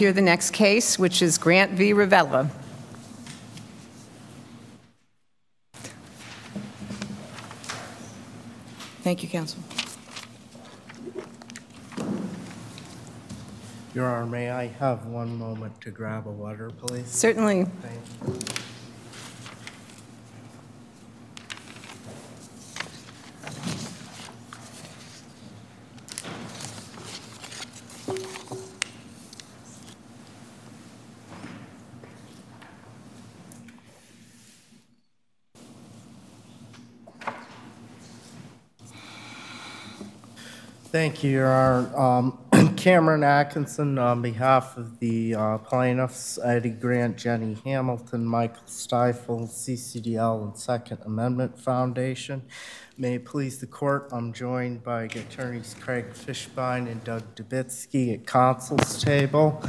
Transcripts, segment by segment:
Hear the next case, which is Grant v. Ravella. Thank you, counsel. Your Honor, may I have one moment to grab a water, please? Certainly. Thank you. Thank you, Your Honor. Cameron Atkinson on behalf of the plaintiffs, Eddie Grant, Jenny Hamilton, Michael Stiefel, CCDL, and Second Amendment Foundation. May it please the court, I'm joined by attorneys Craig Fishbein and Doug Dubitsky at counsel's table.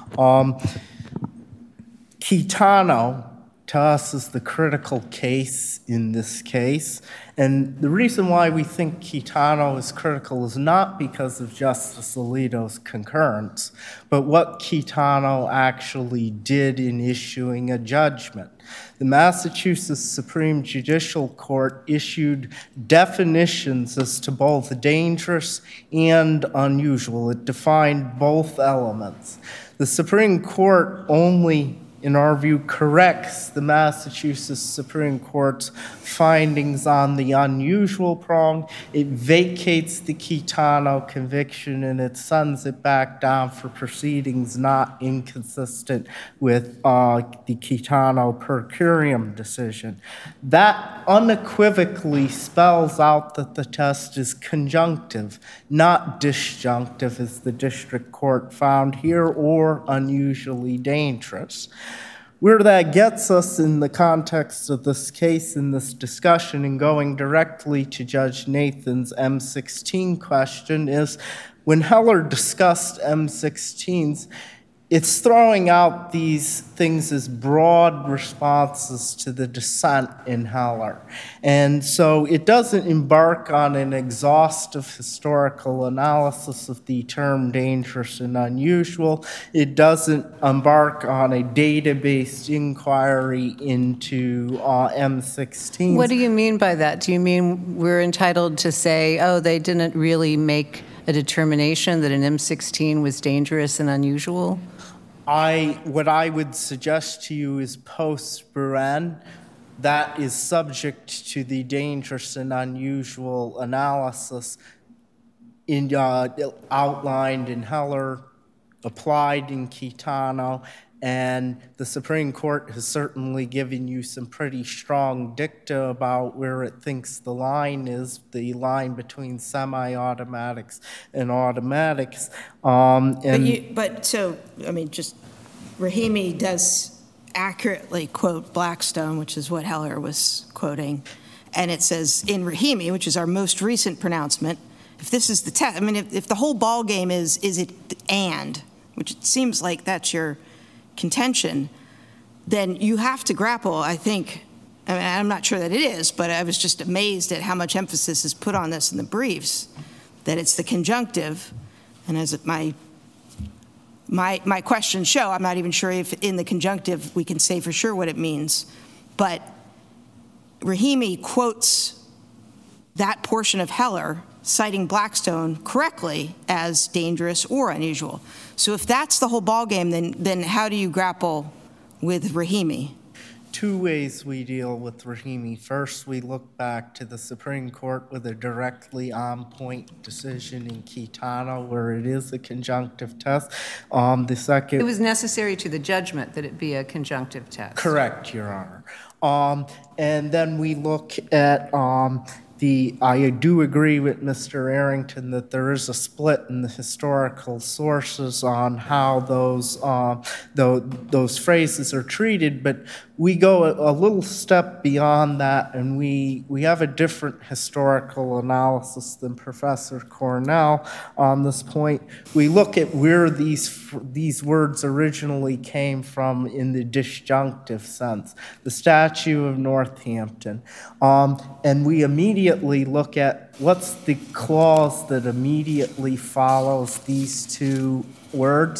Quitano, to us, is the critical case in this case. And the reason why we think Quitano is critical is not because of Justice Alito's concurrence, but what Quitano actually did in issuing a judgment. The Massachusetts Supreme Judicial Court issued definitions as to both dangerous and unusual. It defined both elements. The Supreme Court only, in our view, corrects the Massachusetts Supreme Court's findings on the unusual prong. It vacates the Quitano conviction and it sends it back down for proceedings not inconsistent with the Quitano per curiam decision. That unequivocally spells out that the test is conjunctive, not disjunctive as the district court found here, or unusually dangerous. Where that gets us in the context of this case, in this discussion, and going directly to Judge Nathan's M16 question, is when Heller discussed M16s, it's throwing out these things as broad responses to the dissent in Heller. And so it doesn't embark on an exhaustive historical analysis of the term dangerous and unusual. It doesn't embark on a data-based inquiry into M16s. What do you mean by that? Do you mean we're entitled to say, oh, they didn't really make a determination that an M16 was dangerous and unusual? What I would suggest to you is post-Buren, that is subject to the dangerous and unusual analysis outlined in Heller, applied in Quitano, and the Supreme Court has certainly given you some pretty strong dicta about where it thinks the line is, the line between semi-automatics and automatics. Just Rahimi does accurately quote Blackstone, which is what Heller was quoting, and it says in Rahimi, which is our most recent pronouncement, if this is the test, if the whole ball game is it and, which it seems like that's your contention, then you have to grapple, I think, I'm not sure that it is, but I was just amazed at how much emphasis is put on this in the briefs, that it's the conjunctive, and as my questions show, I'm not even sure if in the conjunctive we can say for sure what it means, but Rahimi quotes that portion of Heller citing Blackstone correctly as dangerous or unusual. So if that's the whole ballgame, then how do you grapple with Rahimi? Two ways we deal with Rahimi. First, we look back to the Supreme Court with a directly on-point decision in Quitano where it is a conjunctive test. The second... It was necessary to the judgment that it be a conjunctive test. Correct, Your Honor. And then we look at I do agree with Mr. Arrington that there is a split in the historical sources on how those phrases are treated, but we go a little step beyond that, and we have a different historical analysis than Professor Cornell on this point. We look at where these words originally came from in the disjunctive sense, the Statute of Northampton, and we immediately look at what's the clause that immediately follows these two words.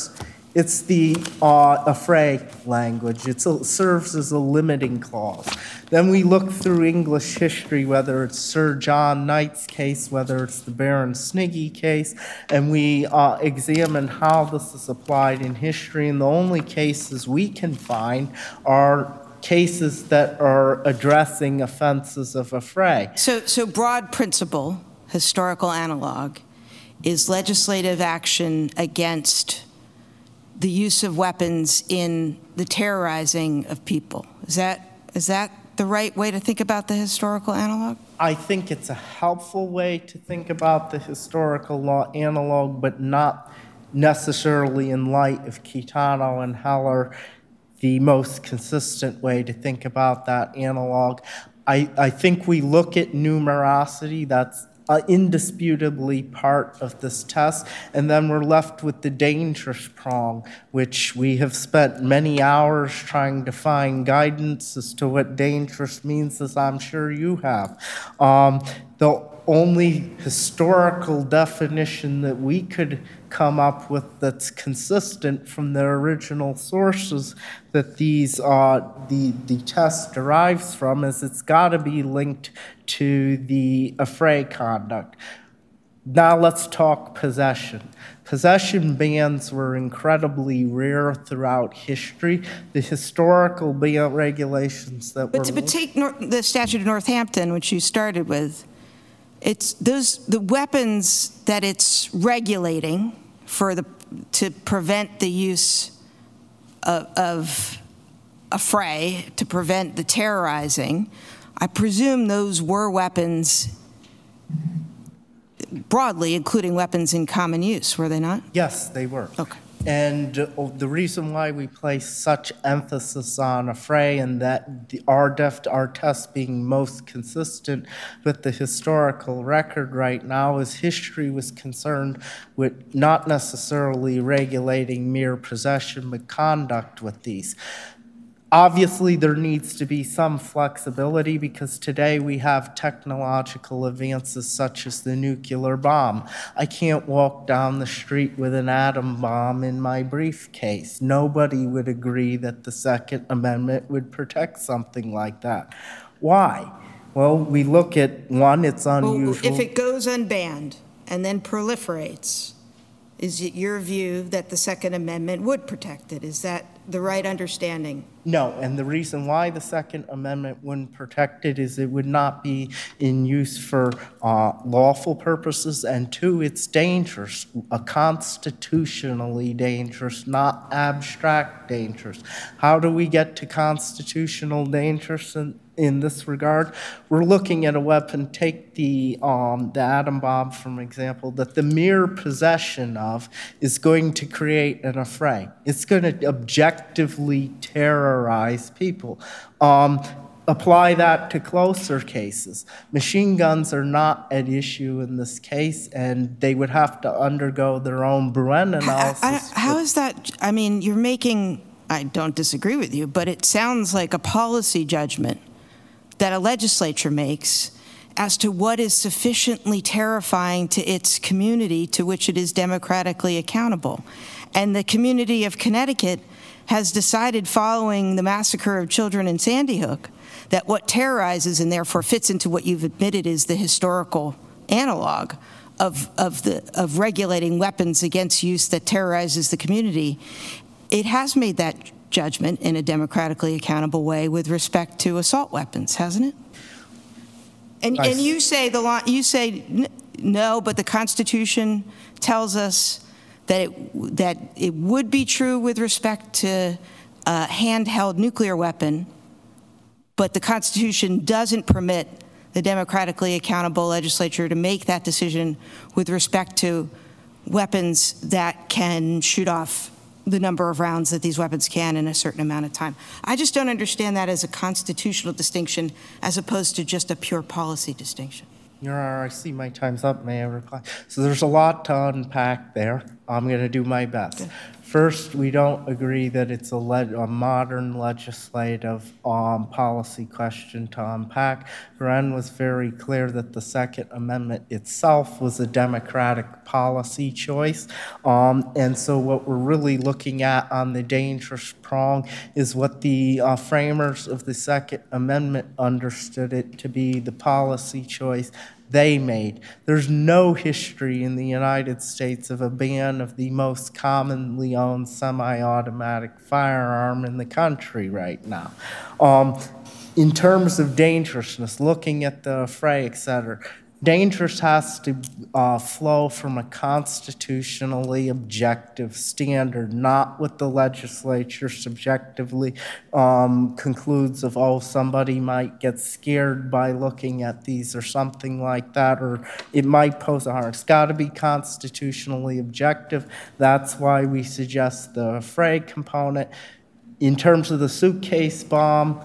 It's the affray language. It serves as a limiting clause. Then we look through English history, whether it's Sir John Knight's case, whether it's the Baron Sniggy case, and we examine how this is applied in history. And the only cases we can find are cases that are addressing offenses of affray. So broad principle, historical analog, is legislative action against the use of weapons in the terrorizing of people. Is that the right way to think about the historical analog? I think it's a helpful way to think about the historical law analog, but not necessarily in light of Quitano and Heller, the most consistent way to think about that analog. I think we look at numerosity, that's indisputably part of this test, and then we're left with the dangerous prong, which we have spent many hours trying to find guidance as to what dangerous means, as I'm sure you have. The only historical definition that we could come up with that's consistent from the original sources that the test derives from is it's got to be linked to the affray conduct. Now let's talk possession. Possession bans were incredibly rare throughout history. The historical ban regulations that were... But take the Statute of Northampton, which you started with. It's the weapons that it's regulating to prevent the use of affray, to prevent the terrorizing. I presume those were weapons broadly, including weapons in common use, were they not? Yes, they were. Okay. And the reason why we place such emphasis on affray and that our test being most consistent with the historical record right now is history was concerned with not necessarily regulating mere possession, but conduct with these. Obviously, there needs to be some flexibility because today we have technological advances such as the nuclear bomb. I can't walk down the street with an atom bomb in my briefcase. Nobody would agree that the Second Amendment would protect something like that. Why? Well, we look at, one, it's unusual. Well, if it goes unbanned and then proliferates, is it your view that the Second Amendment would protect it? Is that the right understanding? No, and the reason why the Second Amendment wouldn't protect it is it would not be in use for lawful purposes, and two, it's dangerous, constitutionally dangerous, not abstract dangerous. How do we get to constitutional dangerous in this regard? We're looking at a weapon, take the atom bomb, for example, that the mere possession of is going to create an affray. It's going to objectively terrorize people. Apply that to closer cases. Machine guns are not at issue in this case, and they would have to undergo their own Bruin analysis. How is that? I mean, you're making, I don't disagree with you, but it sounds like a policy judgment that a legislature makes as to what is sufficiently terrifying to its community to which it is democratically accountable. And the community of Connecticut has decided, following the massacre of children in Sandy Hook, that what terrorizes and therefore fits into what you've admitted is the historical analog of regulating weapons against use that terrorizes the community. It has made that judgment in a democratically accountable way with respect to assault weapons, hasn't it? And you say no, but the Constitution tells us that it would be true with respect to a handheld nuclear weapon, but the Constitution doesn't permit the democratically accountable legislature to make that decision with respect to weapons that can shoot off the number of rounds that these weapons can in a certain amount of time. I just don't understand that as a constitutional distinction as opposed to just a pure policy distinction. Your Honor, I see my time's up. May I reply? So there's a lot to unpack there. I'm going to do my best. Good. First, we don't agree that it's a modern legislative policy question to unpack. Wren was very clear that the Second Amendment itself was a democratic policy choice. And so what we're really looking at on the dangerous prong is what the framers of the Second Amendment understood it to be, the policy choice they made. There's no history in the United States of a ban of the most commonly owned semi-automatic firearm in the country right now. In terms of dangerousness, looking at the fray, et cetera, dangerous has to flow from a constitutionally objective standard, not what the legislature subjectively concludes of, oh, somebody might get scared by looking at these or something like that, or it might pose a harm. It's got to be constitutionally objective. That's why we suggest the fray component. In terms of the suitcase bomb,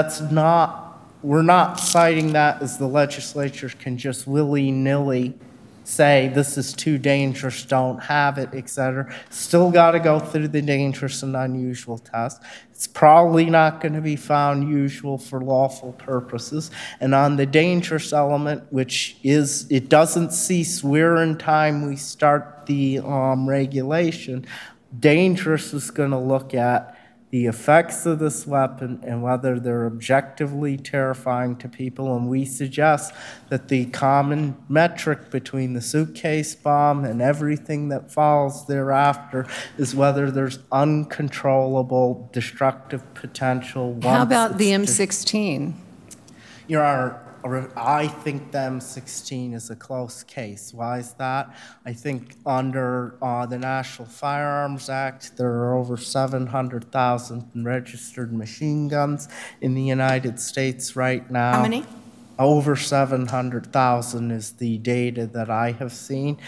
we're not citing that as the legislature can just willy-nilly say this is too dangerous, don't have it, et cetera. Still got to go through the dangerous and unusual test. It's probably not going to be found usual for lawful purposes. And on the dangerous element, which is, it doesn't cease where in time we start the regulation, dangerous is going to look at the effects of this weapon and whether they're objectively terrifying to people. And we suggest that the common metric between the suitcase bomb and everything that follows thereafter is whether there's uncontrollable destructive potential. How about the M16? Your Honor, I think the M16 is a close case. Why is that? I think under the National Firearms Act, there are over 700,000 registered machine guns in the United States right now. How many? Over 700,000 is the data that I have seen.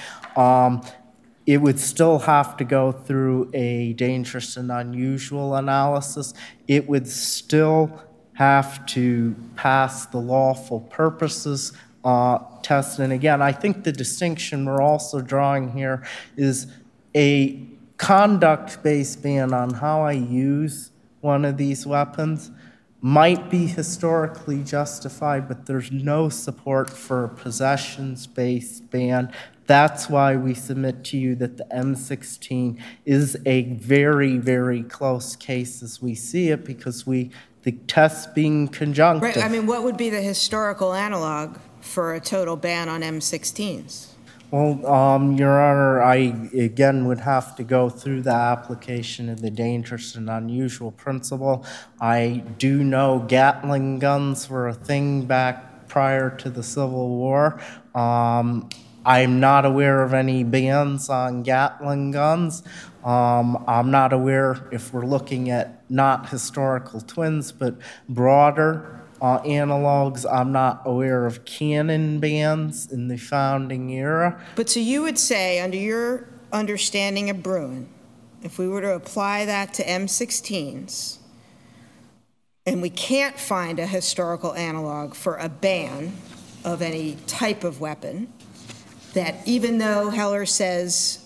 It would still have to go through a dangerous and unusual analysis. It would still have to pass the lawful purposes test. And again, I think the distinction we're also drawing here is a conduct-based ban on how I use one of these weapons might be historically justified, but there's no support for a possessions-based ban. That's why we submit to you that the M16 is a very, very close case as we see it, because the test being conjunctive. Right, I mean, what would be the historical analog for a total ban on M16s? Well, Your Honor, I again would have to go through the application of the dangerous and unusual principle. I do know Gatling guns were a thing back prior to the Civil War. I'm not aware of any bans on Gatling guns. I'm not aware, if we're looking at not historical twins, but broader analogs, I'm not aware of cannon bans in the founding era. But so you would say, under your understanding of Bruin, if we were to apply that to M16s, and we can't find a historical analog for a ban of any type of weapon, that even though Heller says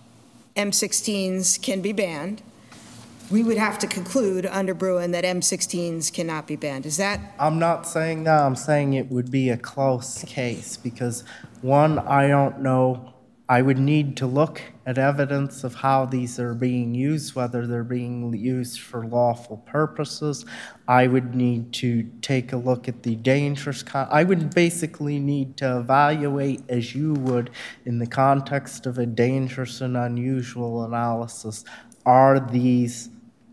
M16s can be banned, we would have to conclude under Bruin that M16s cannot be banned. Is that? I'm not saying that. I'm saying it would be a close case because, one, I don't know. I would need to look at evidence of how these are being used, whether they're being used for lawful purposes. I would need to take a look at the dangerous. I would basically need to evaluate, as you would in the context of a dangerous and unusual analysis, are these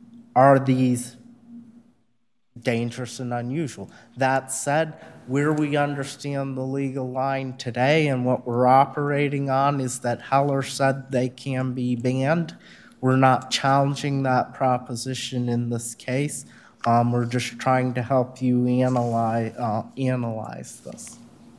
dangerous and unusual? That said, where we understand the legal line today and what we're operating on is that Heller said they can be banned. We're not challenging that proposition in this case. We're just trying to help you analyze this.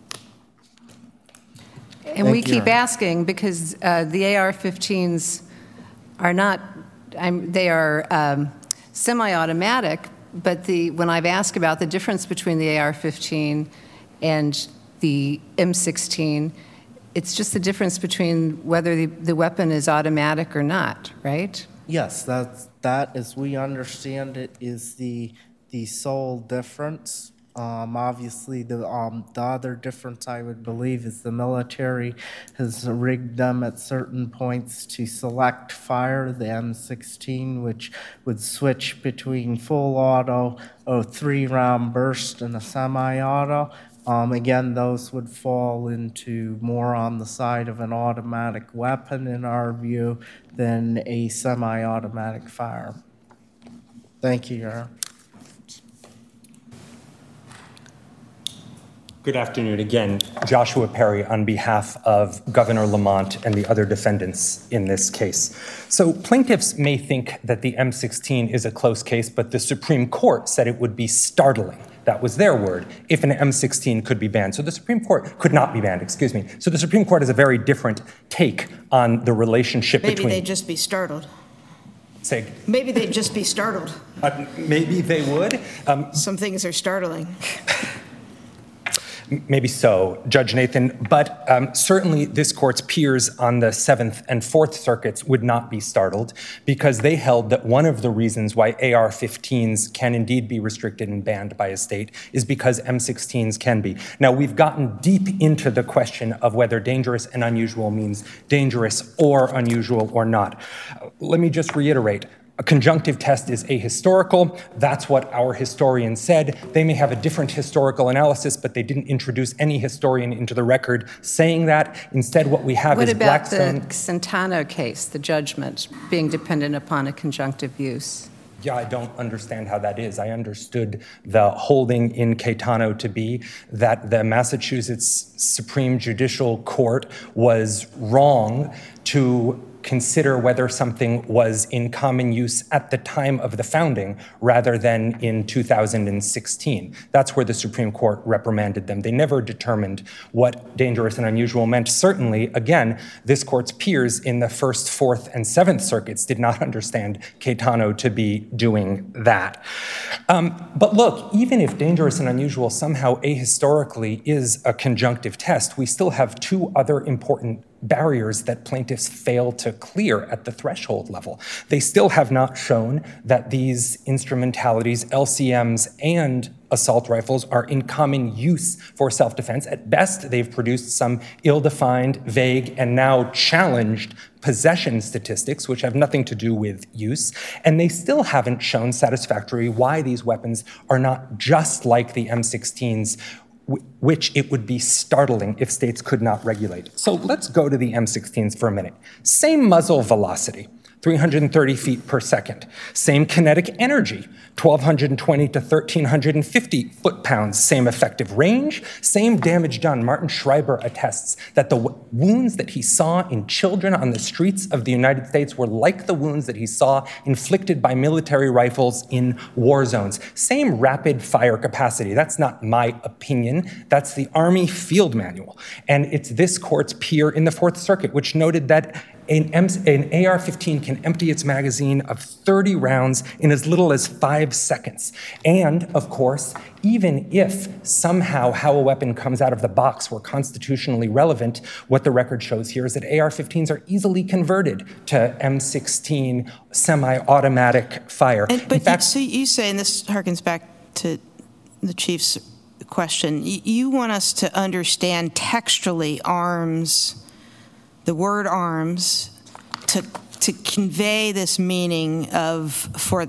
And we keep asking because the AR-15s are not, they are semi-automatic, but when I've asked about the difference between the AR-15 and the M16, it's just the difference between whether the weapon is automatic or not, right? Yes, that, as we understand it, is the sole difference. Obviously, the other difference I would believe is the military has rigged them at certain points to select fire, the M16, which would switch between full auto, a 3-round burst, and a semi-auto. Again, those would fall into more on the side of an automatic weapon, in our view, than a semi-automatic firearm. Thank you, Your Honor. Good afternoon again. Joshua Perry on behalf of Governor Lamont and the other defendants in this case. So plaintiffs may think that the M16 is a close case, but the Supreme Court said it would be startling. That was their word, if an M16 could be banned. So the Supreme Court could not be banned, excuse me. So the Supreme Court has a very different take on the relationship between... Maybe they'd just be startled. Say... Maybe they'd just be startled. Maybe they would. Some things are startling. Maybe so, Judge Nathan, but certainly this court's peers on the 7th and 4th Circuits would not be startled because they held that one of the reasons why AR-15s can indeed be restricted and banned by a state is because M16s can be. Now, we've gotten deep into the question of whether dangerous and unusual means dangerous or unusual or not. Let me just reiterate. A conjunctive test is ahistorical. That's what our historians said. They may have a different historical analysis, but they didn't introduce any historian into the record saying that. Instead, what we have is Blackstone. What about the Centano case, the judgment being dependent upon a conjunctive use? Yeah, I don't understand how that is. I understood the holding in Caetano to be that the Massachusetts Supreme Judicial Court was wrong to consider whether something was in common use at the time of the founding rather than in 2016. That's where the Supreme Court reprimanded them. They never determined what dangerous and unusual meant. Certainly, again, this court's peers in the 1st, 4th, and 7th Circuits did not understand Caetano to be doing that. But look, even if dangerous and unusual somehow ahistorically is a conjunctive test, we still have two other important barriers that plaintiffs fail to clear at the threshold level. They still have not shown that these instrumentalities, LCMs and assault rifles, are in common use for self-defense. At best, they've produced some ill-defined, vague, and now challenged possession statistics, which have nothing to do with use. And they still haven't shown satisfactorily why these weapons are not just like the M16s, which it would be startling if states could not regulate. So let's go to the M16s for a minute. Same muzzle velocity, 330 feet per second. Same kinetic energy, 1,220 to 1,350 foot-pounds. Same effective range, same damage done. Martin Schreiber attests that the wounds that he saw in children on the streets of the United States were like the wounds that he saw inflicted by military rifles in war zones. Same rapid fire capacity. That's not my opinion. That's the Army Field Manual. And it's this court's peer in the 4th Circuit, which noted that an AR-15 can empty its magazine of 30 rounds in as little as 5 seconds. And, of course, even if somehow how a weapon comes out of the box were constitutionally relevant, what the record shows here is that AR-15s are easily converted to M16 semi-automatic fire. But in fact, so you say, and this harkens back to the Chief's question, you want us to understand textually arms, the word arms, to convey this meaning of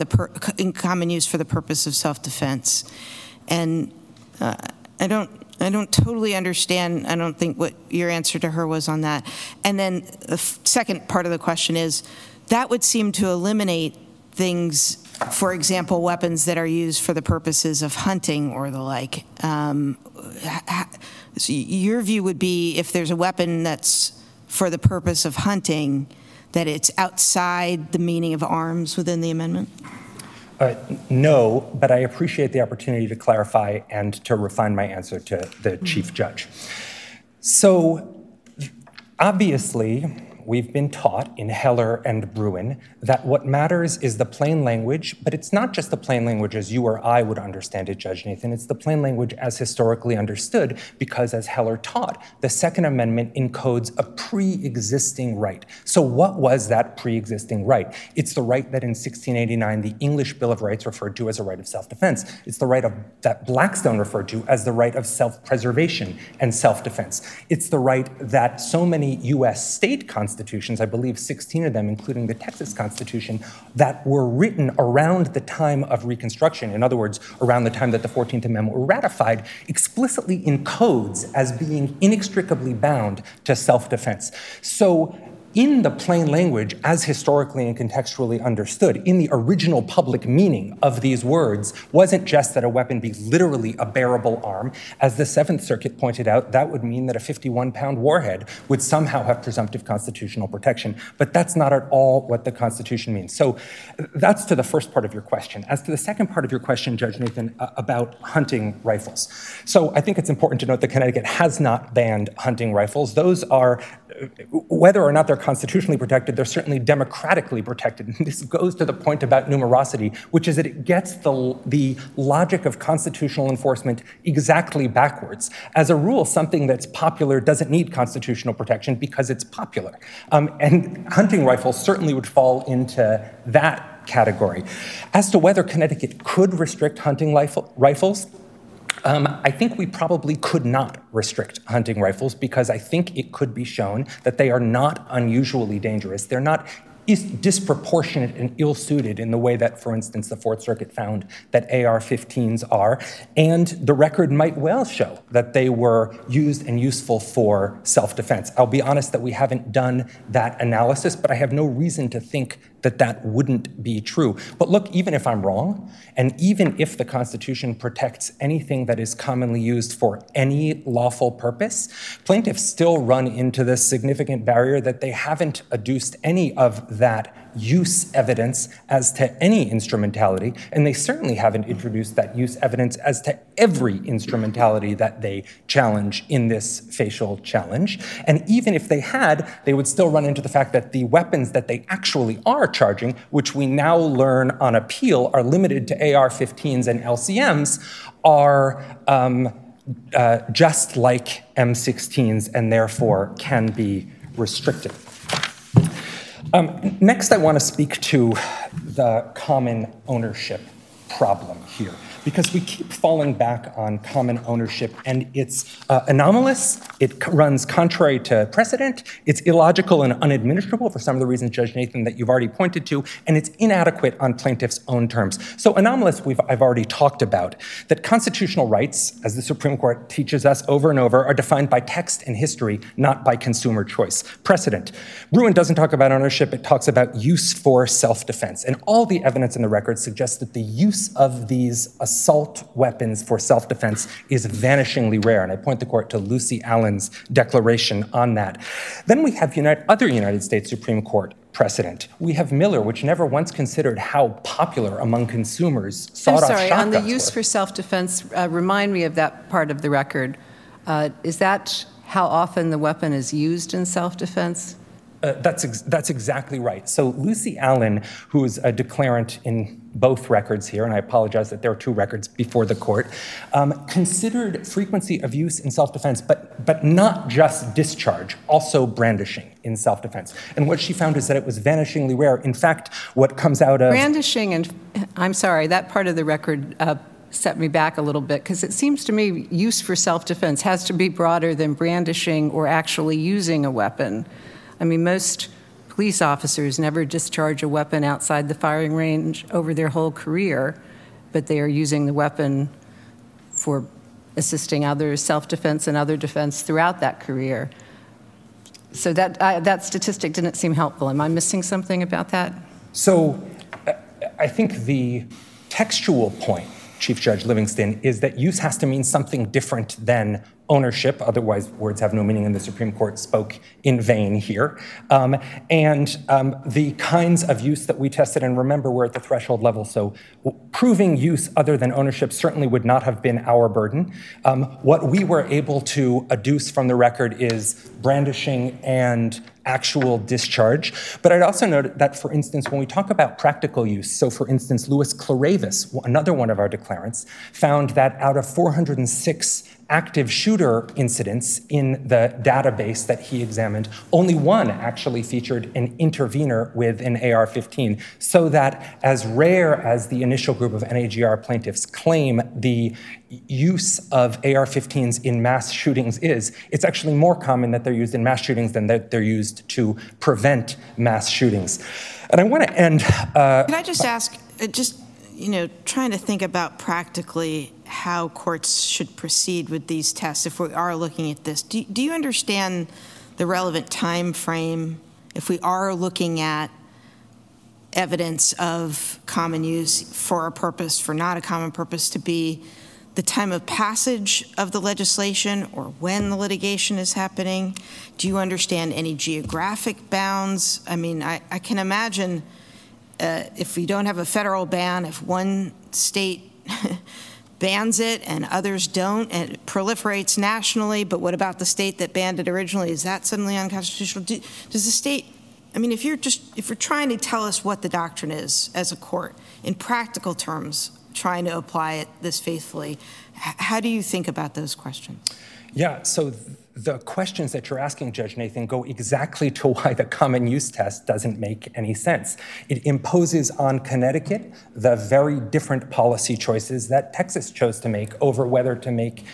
in common use for the purpose of self-defense. And I don't totally understand, I don't think what your answer to her was on that. And then the second part of the question is, that would seem to eliminate things, for example, weapons that are used for the purposes of hunting or the like. So your view would be if there's a weapon that's for the purpose of hunting, that it's outside the meaning of arms within the amendment? No, but I appreciate the opportunity to clarify and to refine my answer to the Chief Judge. So obviously, we've been taught in Heller and Bruin that what matters is the plain language, but it's not just the plain language as you or I would understand it, Judge Nathan. It's the plain language as historically understood, because as Heller taught, the Second Amendment encodes a pre-existing right. So what was that pre-existing right? It's the right that in 1689 the English Bill of Rights referred to as a right of self-defense. It's the right that Blackstone referred to as the right of self-preservation and self-defense. It's the right that so many U.S. state constitutions, I believe 16 of them, including the Texas Constitution, that were written around the time of Reconstruction, in other words, around the time that the 14th Amendment were ratified, explicitly encodes as being inextricably bound to self-defense. So in the plain language, as historically and contextually understood, in the original public meaning of these words, wasn't just that a weapon be literally a bearable arm. As the Seventh Circuit pointed out, that would mean that a 51-pound warhead would somehow have presumptive constitutional protection. But that's not at all what the Constitution means. So that's to the first part of your question. As to the second part of your question, Judge Nathan, about hunting rifles. So I think it's important to note that Connecticut has not banned hunting rifles. Those are, whether or not they're constitutionally protected, they're certainly democratically protected. And this goes to the point about numerosity, which is that it gets the logic of constitutional enforcement exactly backwards. As a rule, something that's popular doesn't need constitutional protection because it's popular. And hunting rifles certainly would fall into that category. As to whether Connecticut could restrict hunting rifles, I think we probably could not restrict hunting rifles because I think it could be shown that they are not unusually dangerous. They're not disproportionate and ill-suited in the way that, for instance, the Fourth Circuit found that AR-15s are. And the record might well show that they were used and useful for self-defense. I'll be honest that we haven't done that analysis, but I have no reason to think that that wouldn't be true. But look, even if I'm wrong, and even if the Constitution protects anything that is commonly used for any lawful purpose, plaintiffs still run into this significant barrier that they haven't adduced any of that use evidence as to any instrumentality, and they certainly haven't introduced that use evidence as to every instrumentality that they challenge in this facial challenge. And even if they had, they would still run into the fact that the weapons that they actually are charging, which we now learn on appeal are limited to AR-15s and LCMs, are just like M16s and therefore can be restricted. Next, I want to speak to the common ownership problem here, because we keep falling back on common ownership, and it's anomalous, it runs contrary to precedent, it's illogical and unadministrable for some of the reasons, Judge Nathan, that you've already pointed to, and it's inadequate on plaintiffs' own terms. So anomalous, I've already talked about, that constitutional rights, as the Supreme Court teaches us over and over, are defined by text and history, not by consumer choice. Precedent. Bruin doesn't talk about ownership, it talks about use for self-defense, and all the evidence in the record suggests that the use of these assault weapons for self-defense is vanishingly rare, and I point the court to Lucy Allen's declaration on that. Then we have other United States Supreme Court precedent. We have Miller, which never once considered how popular among consumers sawed-off shotguns were. On the use for self-defense, remind me of that part of the record. Is that how often the weapon is used in self-defense? That's exactly right. So Lucy Allen, who is a declarant in both records here, and I apologize that there are two records before the court, considered frequency of use in self-defense, but not just discharge, also brandishing in self-defense. And what she found is that it was vanishingly rare. In fact, what comes out of... Brandishing, and I'm sorry, that part of the record set me back a little bit, because it seems to me use for self-defense has to be broader than brandishing or actually using a weapon. I mean, most police officers never discharge a weapon outside the firing range over their whole career, but they are using the weapon for assisting others, self-defense and other defense throughout that career. So that statistic didn't seem helpful. Am I missing something about that? So I think the textual point, Chief Judge Livingston, is that use has to mean something different than ownership, otherwise words have no meaning and the Supreme Court spoke in vain here, and the kinds of use that we tested, and remember we're at the threshold level, so proving use other than ownership certainly would not have been our burden. What we were able to adduce from the record is brandishing and actual discharge. But I'd also note that, for instance, when we talk about practical use, so for instance, Louis Claravis, another one of our declarants, found that out of 406 active shooter incidents in the database that he examined, only one actually featured an intervener with an AR-15, so that as rare as the initial group of NAGR plaintiffs claim the use of AR-15s in mass shootings is, it's actually more common that they're used in mass shootings than that they're used to prevent mass shootings. And I want to end... Can I just ask, trying to think about practically how courts should proceed with these tests if we are looking at this. Do you understand the relevant time frame if we are looking at evidence of common use for a purpose, for not a common purpose, to be the time of passage of the legislation or when the litigation is happening? Do you understand any geographic bounds? I mean, I can imagine if we don't have a federal ban, if one state bans it and others don't, and it proliferates nationally, but what about the state that banned it originally? Is that suddenly unconstitutional? Does the state, I mean, if you're trying to tell us what the doctrine is as a court, in practical terms, trying to apply it this faithfully, how do you think about those questions? Yeah, so the questions that you're asking, Judge Nathan, go exactly to why the common use test doesn't make any sense. It imposes on Connecticut the very different policy choices that Texas chose to make over whether to make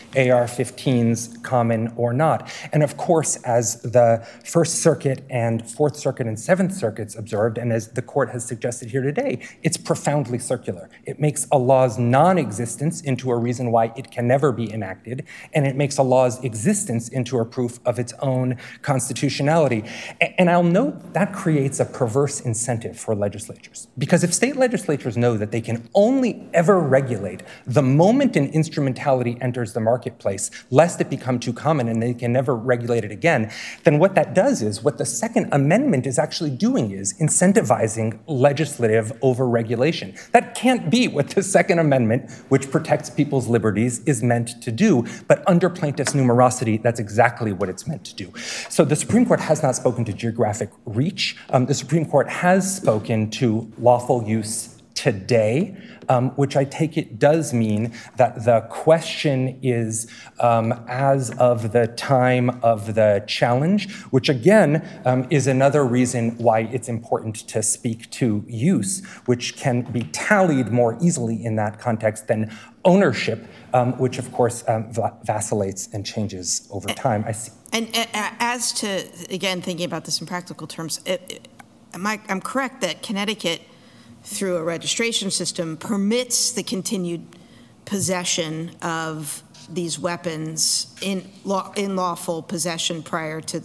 AR-15s common or not. And of course, as the First Circuit and Fourth Circuit and Seventh Circuits observed, and as the court has suggested here today, it's profoundly circular. It makes a law's non-existence into a reason why it can never be enacted, and it makes a law's existence into a proof of its own constitutionality. And I'll note that creates a perverse incentive for legislatures. Because if state legislatures know that they can only ever regulate the moment an instrumentality enters the marketplace, lest it become too common and they can never regulate it again, then what that does is, what the Second Amendment is actually doing is incentivizing legislative overregulation. That can't be what the Second Amendment, which protects people's liberties, is meant to do. But under plaintiff's numerosity, that's exactly what it's meant to do. So the Supreme Court has not spoken to geographic reach. The Supreme Court has spoken to lawful use today, which I take it does mean that the question is as of the time of the challenge, which again is another reason why it's important to speak to use, which can be tallied more easily in that context than ownership, which of course vacillates and changes over time. I see. And as to, again, thinking about this in practical terms, I'm correct that Connecticut, through a registration system, permits the continued possession of these weapons in lawful possession prior to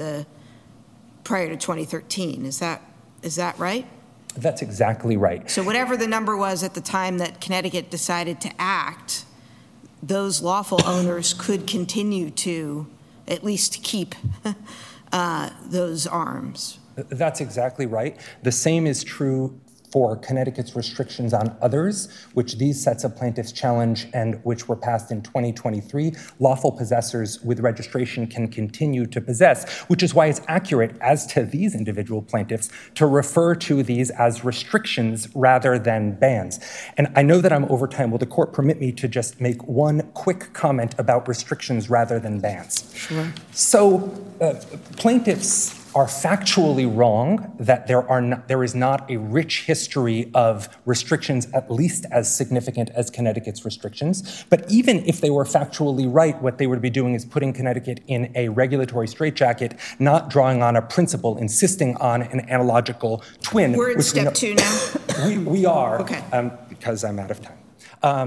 2013. Is that right? That's exactly right. So whatever the number was at the time that Connecticut decided to act, those lawful owners could continue to at least keep those arms. That's exactly right. The same is true for Connecticut's restrictions on others, which these sets of plaintiffs challenge and which were passed in 2023. Lawful possessors with registration can continue to possess, which is why it's accurate as to these individual plaintiffs to refer to these as restrictions rather than bans. And I know that I'm over time. Will the court permit me to just make one quick comment about restrictions rather than bans? Sure. So plaintiffs are factually wrong that there is not a rich history of restrictions at least as significant as Connecticut's restrictions. But even if they were factually right, what they would be doing is putting Connecticut in a regulatory straitjacket, not drawing on a principle, insisting on an analogical twin. We're at step 2 now? We are, okay. Because I'm out of time.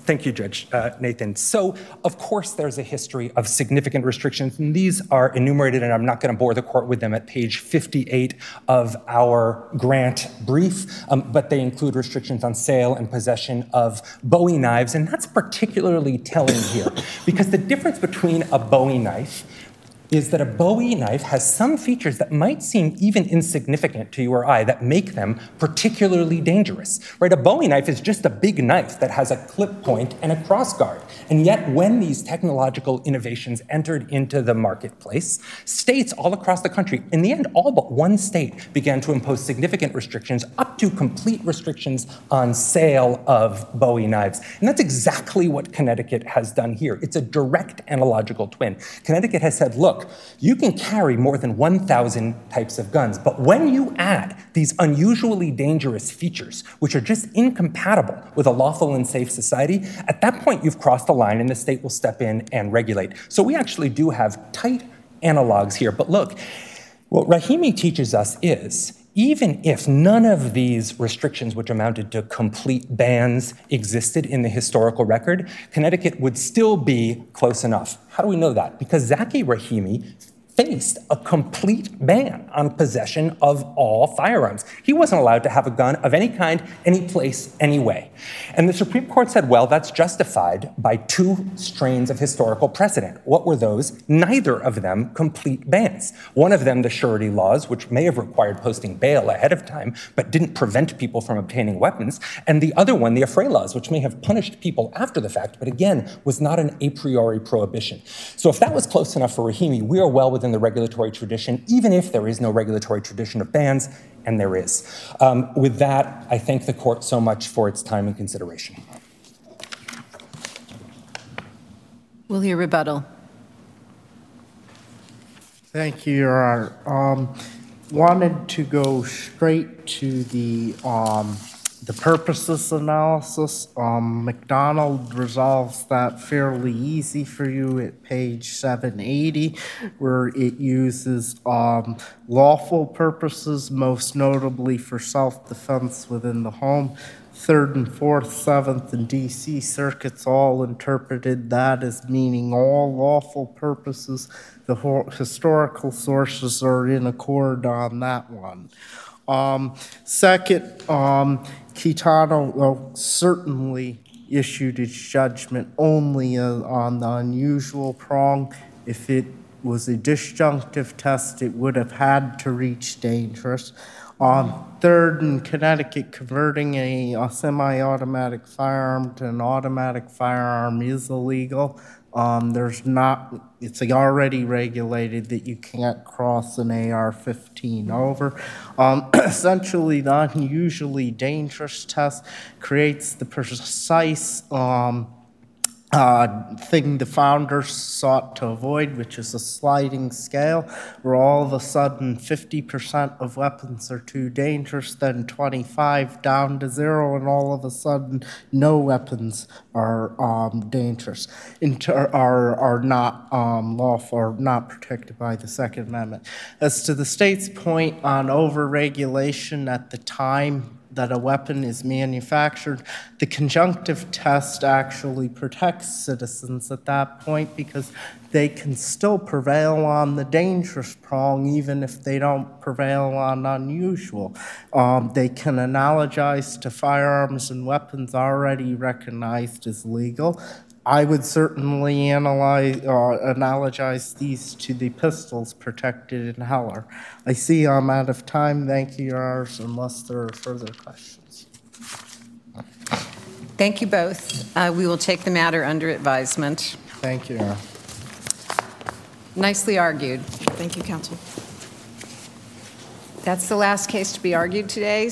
Thank you, Judge Nathan. So, of course, there's a history of significant restrictions, and these are enumerated, and I'm not going to bore the court with them at page 58 of our grant brief, but they include restrictions on sale and possession of Bowie knives, and that's particularly telling here, because the difference between a Bowie knife is that a Bowie knife has some features that might seem even insignificant to you or I that make them particularly dangerous, right? A Bowie knife is just a big knife that has a clip point and a crossguard. And yet, when these technological innovations entered into the marketplace, states all across the country, in the end, all but one state began to impose significant restrictions, up to complete restrictions on sale of Bowie knives. And that's exactly what Connecticut has done here. It's a direct analogical twin. Connecticut has said, look, you can carry more than 1,000 types of guns, but when you add these unusually dangerous features, which are just incompatible with a lawful and safe society, at that point you've crossed the line and the state will step in and regulate. So we actually do have tight analogs here. But look, what Rahimi teaches us is, even if none of these restrictions, which amounted to complete bans, existed in the historical record, Connecticut would still be close enough. How do we know that? Because Zaki Rahimi faced a complete ban on possession of all firearms. He wasn't allowed to have a gun of any kind, any place, any way. And the Supreme Court said, well, that's justified by two strains of historical precedent. What were those? Neither of them complete bans. One of them, the surety laws, which may have required posting bail ahead of time, but didn't prevent people from obtaining weapons. And the other one, the affray laws, which may have punished people after the fact, but again, was not an a priori prohibition. So if that was close enough for Rahimi, we are well within the regulatory tradition, even if there is no regulatory tradition of bans, and there is. With that, I thank the court so much for its time and consideration. We'll hear rebuttal. Thank you, Your Honor. Wanted to go straight to the purposes analysis. McDonald resolves that fairly easy for you at page 780, where it uses lawful purposes, most notably for self-defense within the home. Third and Fourth, Seventh, and D.C. circuits all interpreted that as meaning all lawful purposes. The historical sources are in accord on that one. Second, Quitano certainly issued its judgment only on the unusual prong. If it was a disjunctive test, it would have had to reach dangerous. Third, in Connecticut, converting a semi-automatic firearm to an automatic firearm is illegal. It's already regulated that you can't cross an AR-15 over. Essentially, the unusually dangerous test creates the precise thing the founders sought to avoid, which is a sliding scale, where all of a sudden 50% of weapons are too dangerous, then 25 down to 0, and all of a sudden no weapons are dangerous, are not lawful, or not protected by the Second Amendment. As to the state's point on overregulation at the time that a weapon is manufactured, the conjunctive test actually protects citizens at that point because they can still prevail on the dangerous prong even if they don't prevail on unusual. They can analogize to firearms and weapons already recognized as legal. I would certainly analogize these to the pistols protected in Heller. I see I'm out of time. Thank you, Your Honors, unless there are further questions. Thank you both. We will take the matter under advisement. Thank you, Your Honor. Nicely argued. Thank you, counsel. That's the last case to be argued today.